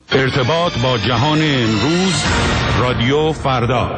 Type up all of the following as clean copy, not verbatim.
ارتباط با جهان امروز، رادیو فردا.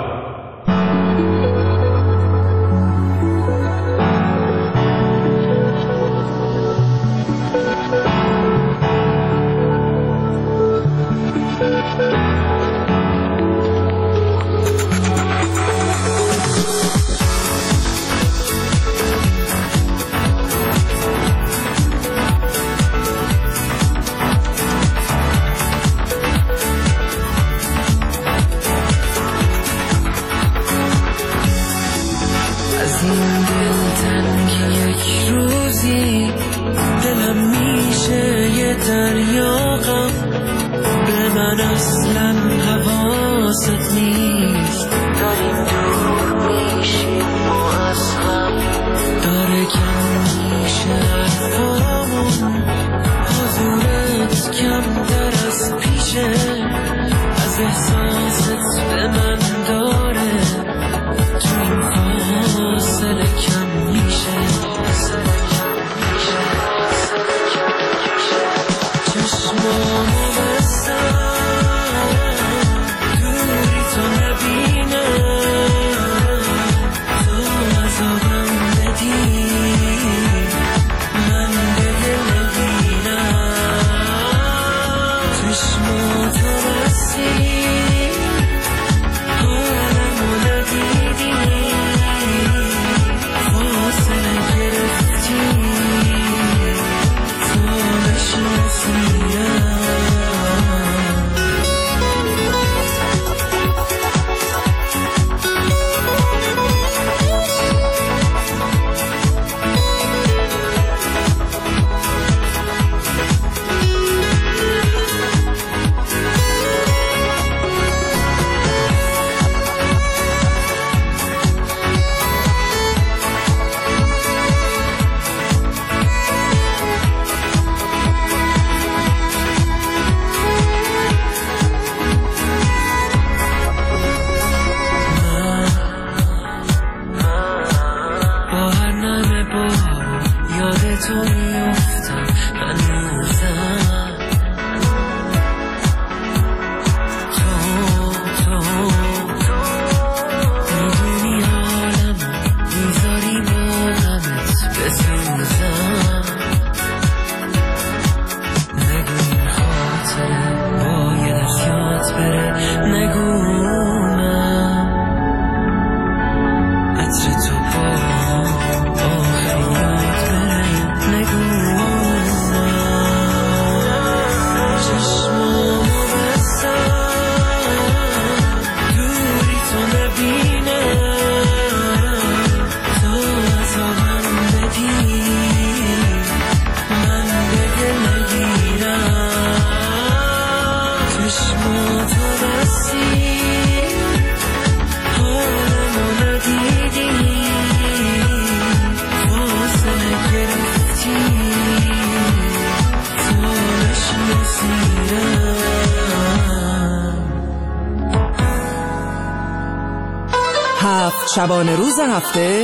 شبانه روز هفته،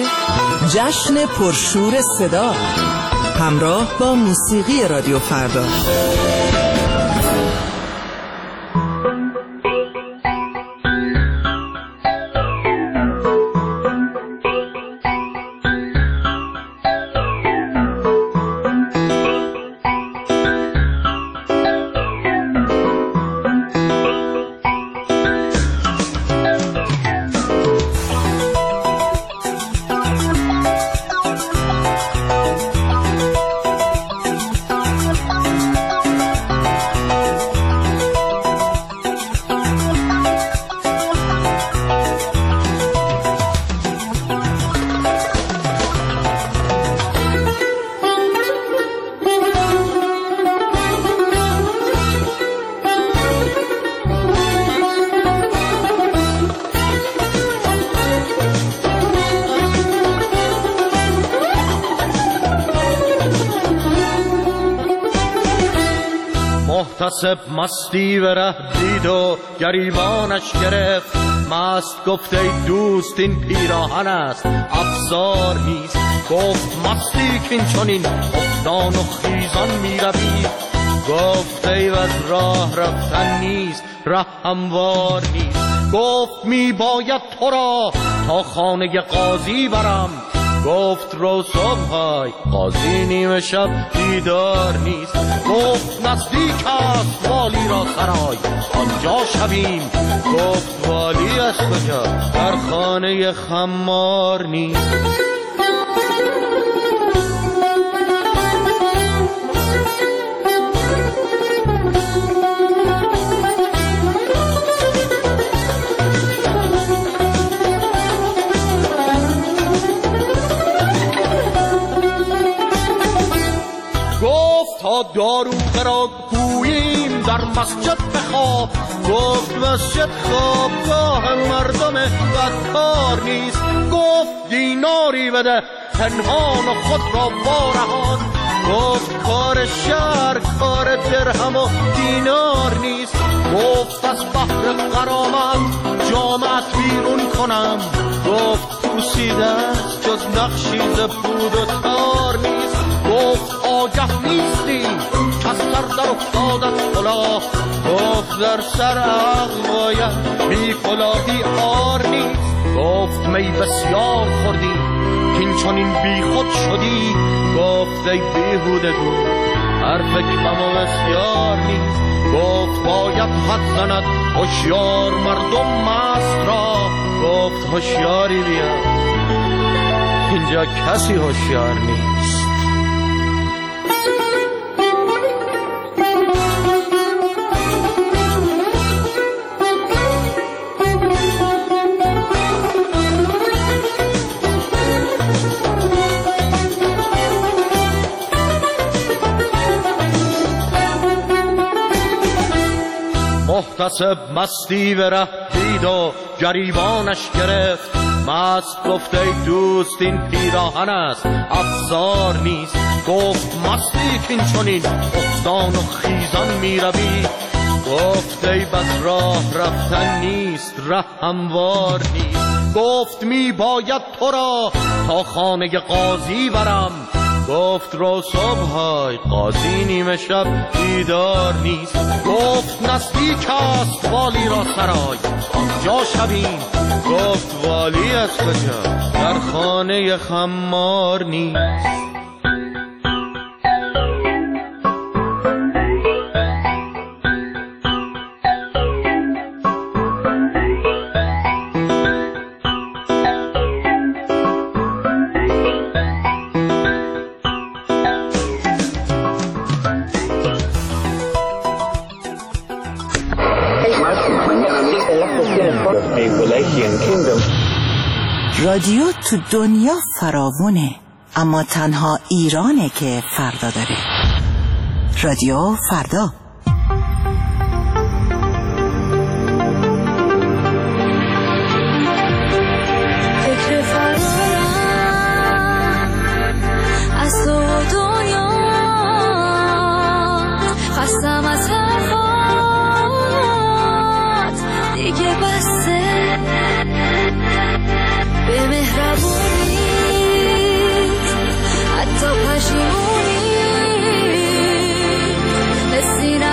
جشن پرشور صدا، همراه با موسیقی رادیو فردا. محتسب مستی و ره دید و گریبانش گرفت، مست گفت ای دوست این پیراهن است افزار نیست. گفت مستی کین چنین افتان و خیزان می روی، گفت ای از راه رفتن نیست، ره هموار نیست. گفت می باید تو را تا خانه قاضی برم. گفت رو صبحای قاضی نیمه شب بیدار نیست. گفت نزدیک است والی را سرای، آنجا شویم. گفت والی از کجا؟ در خانه خمار نیست. تا داروغه را گوییم در مسجد بخواب. گفت مسجد خوابگاه مردم بدکار نیست. گفت دیناری بده پنهان و خود را وارهان. گفت کار شهر کار درهم و دینار نیست. گفت از بحر غرامت جامعت بیرون کنم. گفت پوسیده است جز نقشی ز پود و تار نیست. گفت آگه نیستی از سر در افتادت کلاه. گفت در سر عقل باید بی کلاهی عار نیست. گفت می بسیار خوردی کین چنین بی خود شدی. گفت ای بیهودگو حرف کم و بسیار نیست. گفت باید حد زند هوشیار مردم مست را. گفت هوشیاری بیا اینجا کسی هوشیار نیست. محتسب مستی به ره دید و گریبانش گرفت. مست گفت ای دوست این پیراهن است افزار نیست. گفت مستی کین چنین افتان و خیزان می روی. گفت ای بد راه رفتن نیست، ره هموار نیست. گفت می باید تو را تا خانه قاضی برم. گفت رو صبحای قاضی نیمه شب بیدار نیست. گفت نزدیک است والی را سرای، آنجا شویم. گفت والی از کجا؟ در خانه خمار نیست. رادیو تو دنیا فراوونه، اما تنها ایرانه که فردا داره. رادیو فردا. فکر فرارم از تو دنیا، خستم از حرفات دیگه بسته. به مهربونی حتی پشیمونی به سینه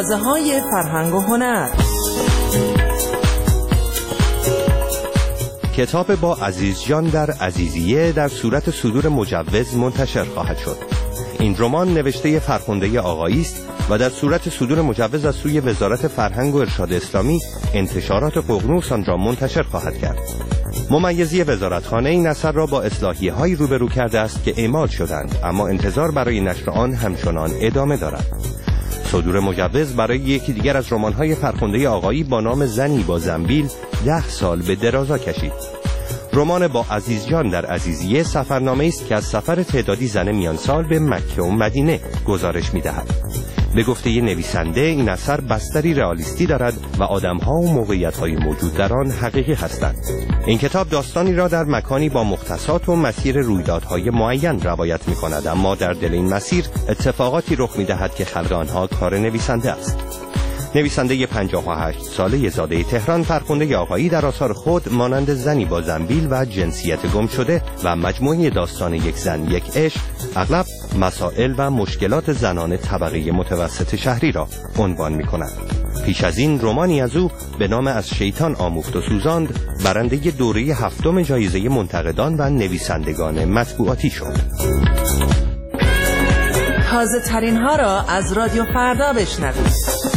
آوازه‌های فرهنگ و هنر. کتاب با عزیزجان در عزیزیه در صورت صدور مجوز منتشر خواهد شد. این رمان نوشته فرخنده آقایی است و در صورت صدور مجوز از سوی وزارت فرهنگ و ارشاد اسلامی انتشارات ققنوس آن را منتشر خواهد کرد. ممیزی وزارتخانه این اثر را با اصلاحیه‌هایی روبرو کرده است که اعمال شدند، اما انتظار برای نشر آن همچنان ادامه دارد. صدور مجوز برای یکی دیگر از رمان‌های فرخنده آقایی با نام زنی با زنبیل 10 سال به درازا کشید. رمان با عزیزجان در عزیزیه سفرنامه است که از سفر تعدادی زن میان سال به مکه و مدینه گزارش می‌دهد. به گفته نویسنده این اثر بستری رئالیستی دارد و آدم‌ها و موقعیت‌های موجود در آن حقیقی هستند. این کتاب داستانی را در مکانی با مختصات و مسیر رویدادهای معین روایت می‌کند، اما در دل این مسیر اتفاقاتی رخ می‌دهد که خلق آنها کار نویسنده است. نویسنده 58 ساله زاده تهران فرخنده آقایی در آثار خود مانند زنی با زنبیل و جنسیت گم شده و مجموعه داستان یک زن یک عشق اغلب مسائل و مشکلات زنان طبقه متوسط شهری را عنوان می‌کند. پیش از این رمانی از او به نام از شیطان آموخت و سوزاند برنده دوره 7 جایزه منتقدان و نویسندگان مطبوعاتی شد. تازه ترین ها را از رادیو فردا بشنوید.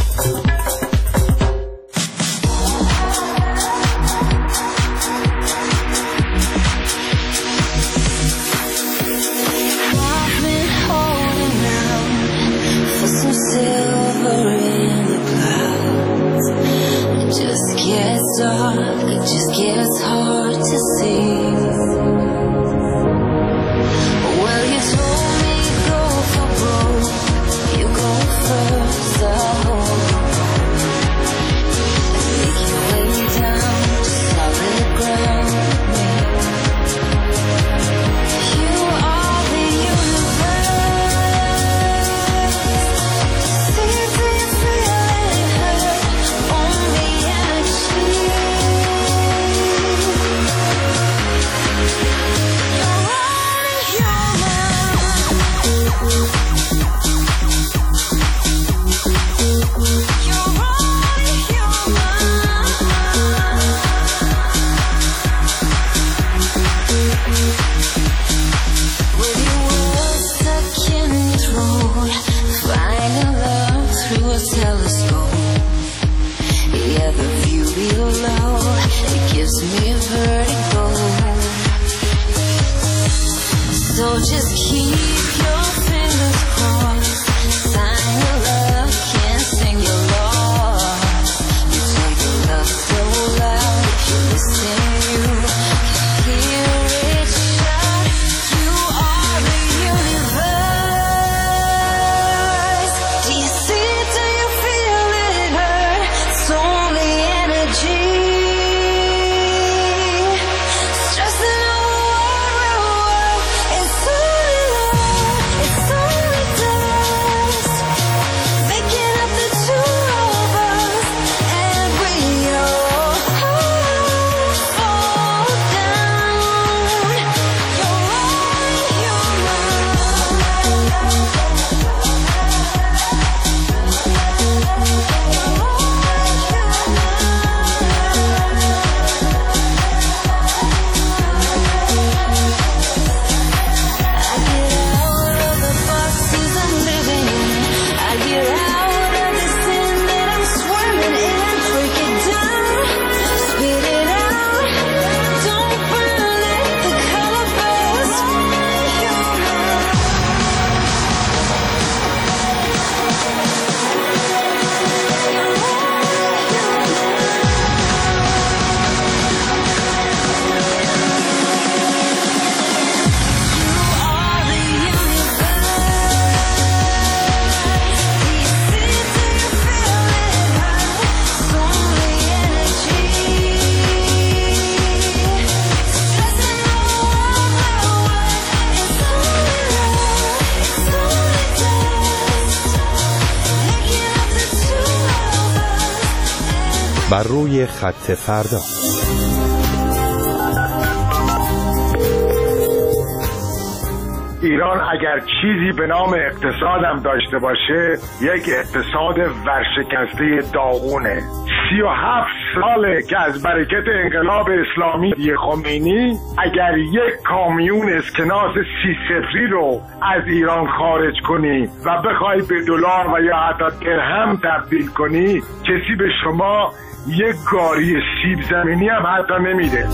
It just gets hard to see. Well, you told me go for broke. You go first, I'll hold the road. Make your way down to solid ground with me. You are the universe. See if you feel it hurt. Only energy. So just keep your fingers crossed. Sign your love, can't sing your loss. You take your love so loud. If you listen, you can hear it shout. You are the universe. Do you see it? Do you feel it hurt? It's only energy. Stressing بر روی خط فردا. ایران اگر چیزی به نام اقتصادم داشته باشه یک اقتصاد ورشکسته داغونه. 37 ساله که از برکت انقلاب اسلامی خمینی اگر یک کامیون اسکناس 30 رو از ایران خارج کنی و بخوای به دلار و یا حتی درهم تبدیل کنی، کسی به شما یک گاری سیب زمینی هم حتی نمیده.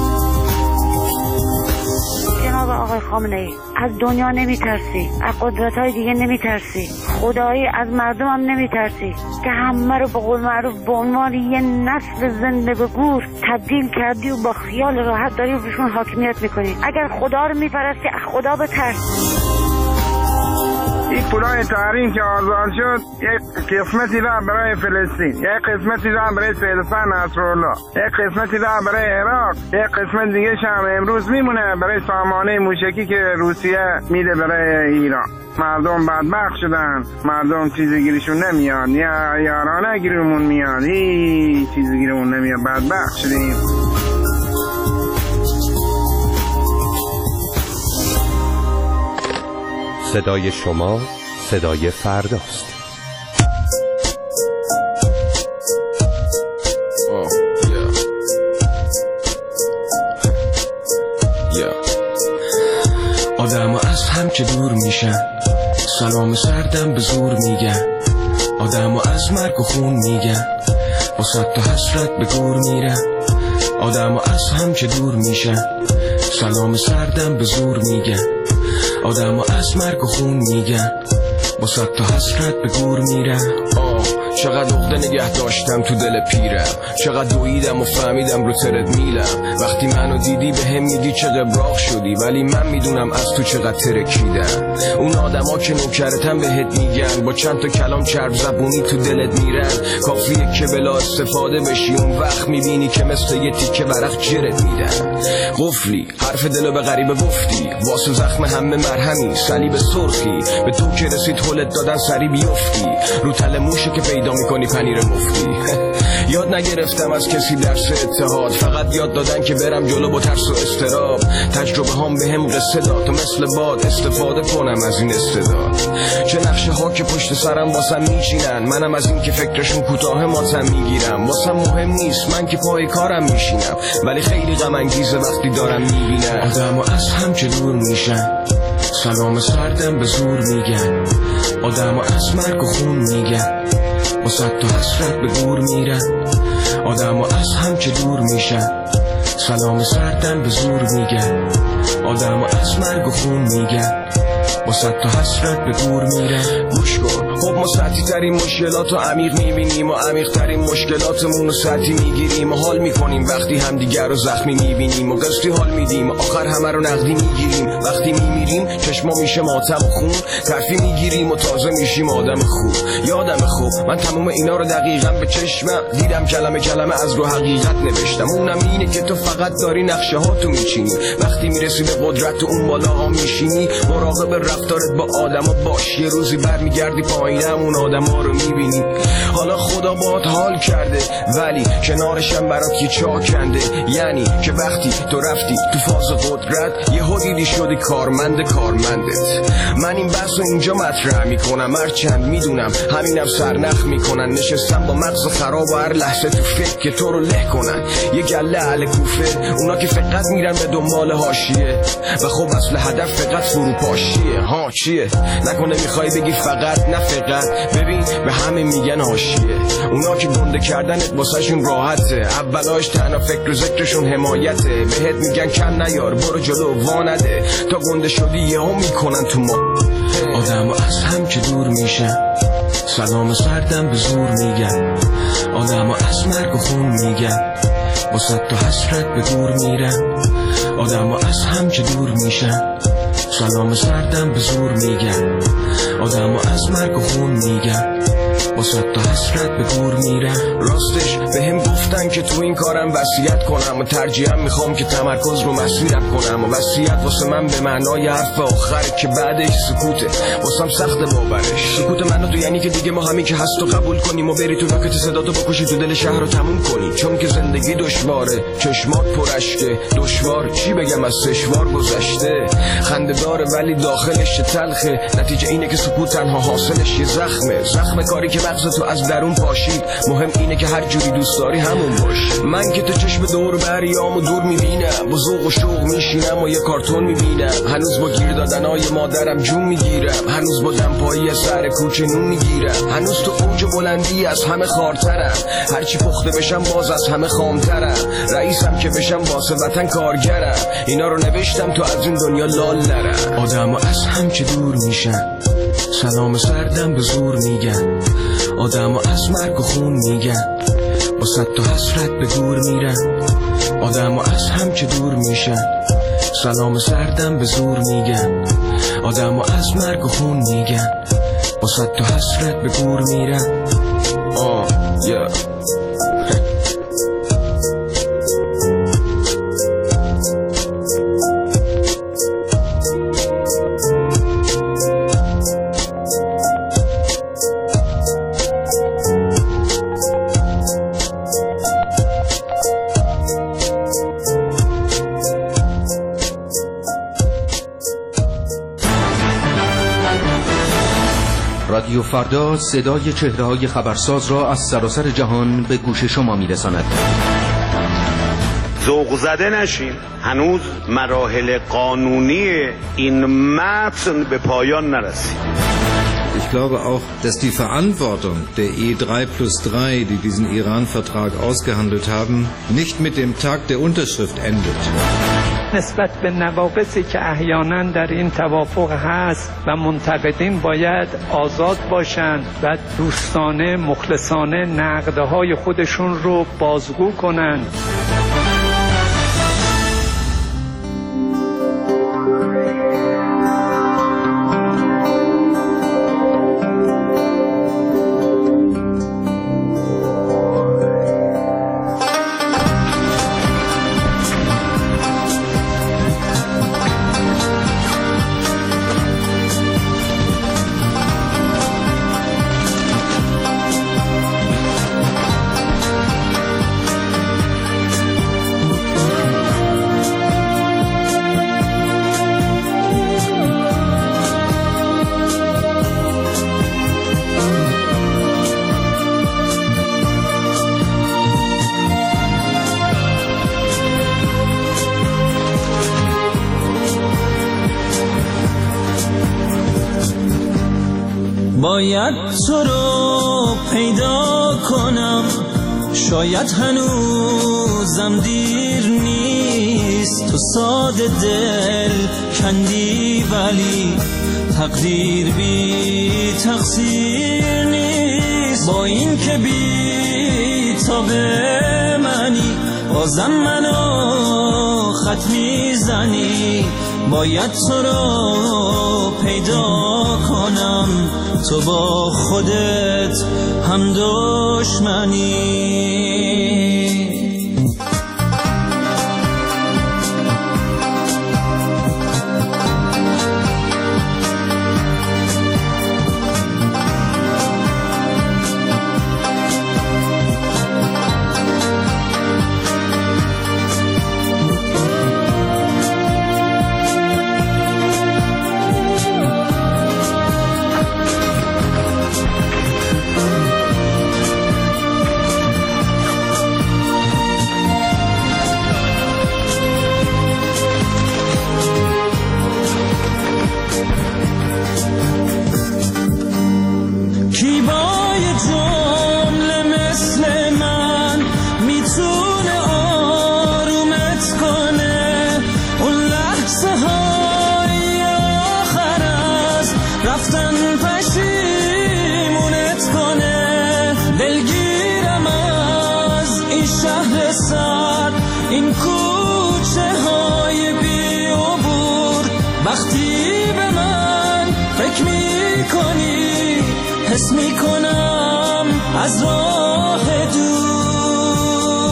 جناب آقای خامنه‌ای، از دنیا نمیترسی، از قدرت‌های دیگه نمیترسی، خدایی از مردم هم نمیترسی که همه رو به قول معروف به عنوان یه نسل زنده به گور تبدیل کردی و با خیال راحت داری و بهشون حاکمیت میکنی. اگر خدا رو میپرستی از خدا بترس. این پولای تحریم که آزاد شد یک قسمتی را برای فلسطین، یک قسمتی را برای سیدفن نصرالله، یک قسمتی را برای عراق، یک قسمت دیگه هم امروز میمونه برای سامانه موشکی که روسیه میده برای ایران. مردم بدبخت شدن، مردم چیزی گیرشون نمیاد، یا یارانه گیرمون میاد، هیچ چیزی گیرمون نمیاد، بدبخت شدیم. صدای شما صدای فرداست. آدم از هم که دور میشن، سلام سردم به زور میگن. آدم از مرگ و خون میگن، با صد تا حسرت به گور میرن. آدم از هم که دور میشن، سلام سردم به زور میگن. آدم از مرگ و خون میگن، با صد تا حسرت به گور میرن. چقدر عقده نگه داشتم تو دل پیرم، چقدر دویدم و فهمیدم رو ترد میلم. وقتی منو دیدی به هم میگی چه قبراق شدی، ولی من میدونم از تو چقدر ترکیدم. اون آدما که نوکرتم بهت میگن، با چند تا کلام چرب زبونی تو دلت میرن. کافیه که بلا استفاده بشی، اون وقت میبینی که مثل یه تیکه ورق جرت میدن. قفلی حرف دلو به غریبه گفتی، واسه زخم همه مرهمی صلیب سرخی. به تو که رسید حلت دادن سری بیفتی، رو تل موشه که پیدا میکنی پنیر مفتی. یاد نگرفتم از کسی درس اتحاد، فقط یاد دادن که برم جلو با ترس و استراب. تجربه هم به هم قصه داد و مثل باد استفاده کنم از این استعداد. چه نقشه ها که پشت سرم واسم میچینن، منم از این که فکرشون کوتاه ماتم میگیرم. واسم مهم نیست من که پای کارم میشینم، ولی خیلی غم انگیزه وقتی دارم میبینم آدم از هم که دور میشن، سلام سردم به زور میگن. آدم از مرگ و خون میگن، با صد تا حسرت به گور میرن. آدم از هم که دور میشن، سلام سردم به زور میگن. آدم از مرگ و خون میگن، با صد تا حسرت به گور میرن. گوش کن، خب ما سطحی ترین مشکلات رو عمیق میبینیم و عمیق ترین مشکلاتمون رو سطحی میگیریم و حال میکنیم وقتی همدیگر رو زخمی میبینیم و قسطی حال میدیم و آخر همه رو نقدی میگیریم. وقتی میمیریم چشما میشه ماتم و خون، ترفی میگیریم و تازه میشیم آدم خوب. یادم خوب من تمام اینا رو دقیقا به چشمم دیدم، کلمه کلمه از رو حقیقت نوشتم. اونم اینه که تو فقط داری نقشه ها تو میچینی، وقتی میرسی به قدرت اون بالا ها میشینی. مراقب رفتارت با آدما باش، یه روزی برمیگردی پایینم اون آدما رو میبینی. حالا خدا باهات حال کرده، ولی کنارشم برات یه چا کنده. یعنی که وقتی تو رفتی تو فاز قدرت، یه دیدی شدی کارمندت. من این بحث رو اینجا مطرح میکنم، هرچند میدونم همینم سرنخ میکنن. نشستم با مغز خراب و هر لحظه تو فکر که تو رو له کنن. یه گله اهل کوفه، اونا که فقط میرن به دنبال حاشیه و خب اصل هدف فقط فروپاشیه. ها چیه؟ نکنه میخوای بگی فقط؟ نه فقط، ببین به همه میگن حاشیه. اونا که گنده کردنت واسهشون راحته، اولاش تنها فکر و ذکرشون حمایته. بهت میگن کم نیار، برو جلو وانده، تا گنده شدی یهو میکنن تو ما. آدم از هم که دور میشن، سلام سردم به زور میگن. آدم از مرگ و خون میگن، با صد تا حسرت به گور میرن. آدم از هم که دور میشن، سلام سردم به زور میگن. آدم از مرگ و خون میگن، با صد تا حسرت به گور میرن. راستش به هم گفت گفتن که تو این کارم وصیت کنم و ترجیحاً میخوام که تمرکز رو مسیرت کنم. و وصیت واسه من به معنای حرف آخره که بعدش سکوته، واسم سخت باورش. سکوت منو تو یعنی که دیگه ما همین که هست و قبول کنیم و بری تو راکت صداتو بکشی تو دل شهر رو تموم کنی. چون که زندگی دشواره، چشمات پرشته، دشوار چی بگم از سشوار گذشته. خنده داره ولی داخلش تلخه، نتیجه اینه که سکوت تنها حاصلش یه زخمه. زخم کاری که مغز تو از درون پاشید. مهم اینه که هر جوری دوست داری همون باش. من که تو چشم دور بریامو دور میبینم، با ذوق و شوق میشینم و یه کارتون میبینم. هنوز با گیر دادنای مادرم جون میگیرم، هنوز با دمپایی سر کوچه نون میگیرم، هنوز تو اوج بلندی از همه خارترم. هرچی پخته بشم باز از همه خامترم. رئیسم که بشم واسه وطن کارگرم. اینا رو نوشتم تو از این دنیا لال نرم. آدم از هم که دور میشن، سلام سردم به زور میگن. آدم از مرگ و خون میگن، با صد تا حسرت به گور میرن. آدم از هم که دور میشن، سلام سردم به زور میگن. آدم از مرگ و خون میگن، با صد تا حسرت به گور میرن. رادیو فردا صدای چهره‌های خبرساز را از سراسر جهان به گوش شما می‌رساند. ذوق زده نشین، هنوز مراحل قانونی این متن به پایان نرسید. Ich glaube auch, dass die Verantwortung der E3+3, die diesen Iran-Vertrag ausgehandelt haben, nicht mit dem Tag der Unterschrift endet. نسبت به نواقصی که احیانا در این توافق هست و منتقدین باید آزاد باشند و دوستانه مخلصانه نقدهای خودشون رو بازگو کنند. باید تو رو پیدا کنم، شاید هنوزم دیر نیست. تو ساده دل کندی ولی تقدیر بی تقصیر نیست. با این که بی تا به منی بازم منو خط میزنی. باید تو رو پیدا کنم، تو با خودت هم دشمنی. این کوچه های بی عبور وقتی به من فکر می کنی حس می کنم از راه دور.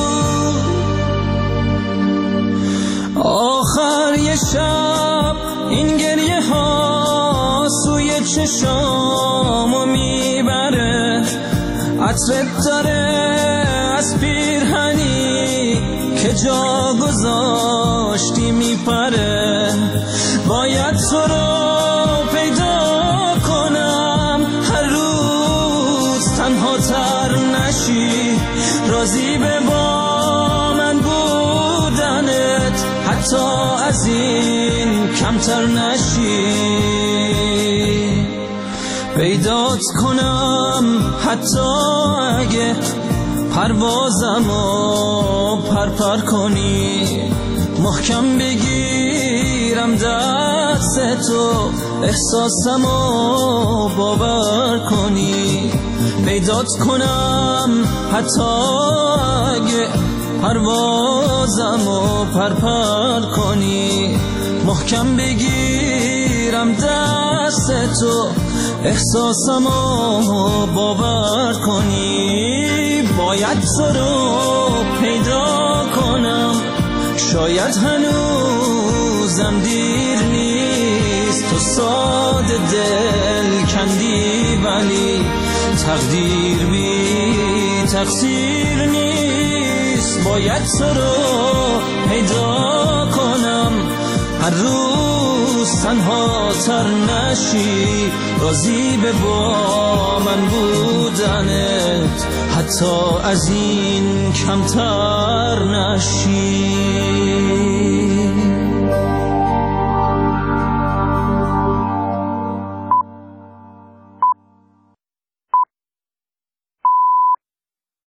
این گریه ها سوی چشامو میبره، عطرت داره از پیرهنی که جا گذاشتی میپره. باید تو رو پیدا کنم هر روز تنها تر نشی، راضی به با من بودنت حتی از این کمتر نشی. پیدات کنم حتی اگه پروازمو پرپر کنی، محکم بگیرم دست تو احساسمو باور کنی. پیدات کنم حتی اگه پروازمو پرپر کنی، محکم بگیرم دست تو احساسمو باور کنی. باید تو رو پیدا کنم، شاید هنوزم دیر نیست، تو ساده دل کندی ولی تقدیر بی تقصیر نیست. باید تو رو پیدا کنم هر روز تنها تر نشی، راضی به با من بودنت حتی از این کمتر نشی.